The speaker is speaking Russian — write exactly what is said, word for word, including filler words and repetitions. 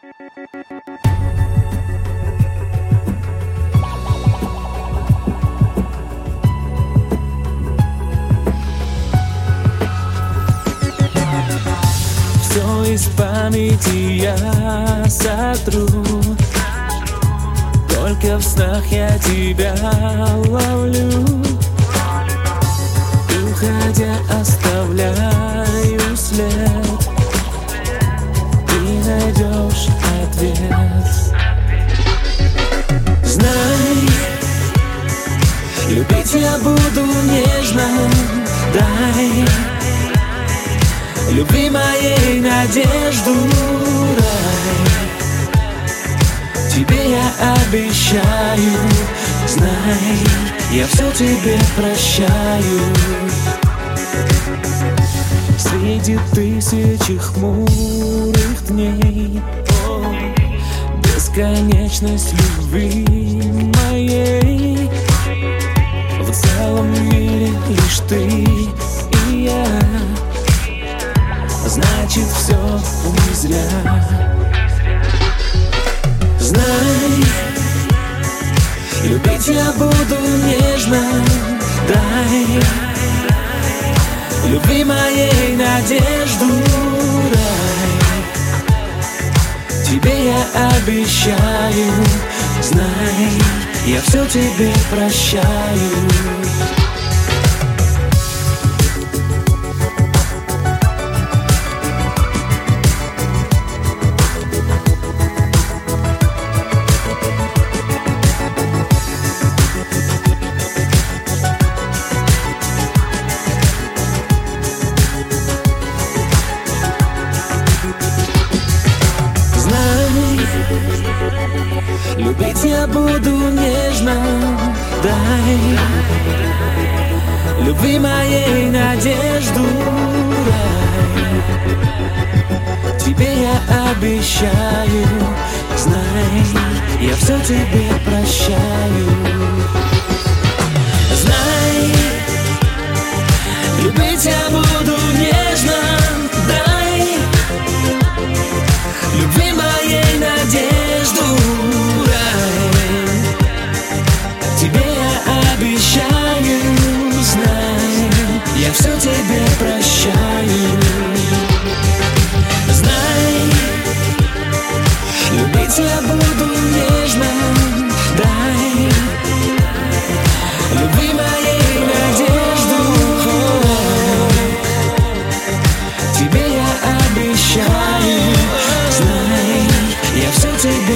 Все из памяти я сотру, только в снах я тебя ловлю. Уходя, оставляю след, ты найдешь ответ. Знай, любить я буду нежно, дай любви моей надежду рай. Тебе я обещаю, знай, я все тебе прощаю. Среди тысячи хмурых дней, о, бесконечность любви моей. В целом мире лишь ты и я, значит все не зря. Знай, любить я буду нежно, дай любви моей надежду рай. Тебе я обещаю, знай, я все тебе прощаю. Любить я буду нежно, дай любви моей надежду рай. Тебе я обещаю, знай, я все тебе прощаю. Знай, любить я буду нежно, дай любви моей надежду рай. Тебе я обещаю, знай, я все тебе прощаю. Знай, любить я буду нежно, дай любви моей надежду рай. Тебе я обещаю, знай, я все тебе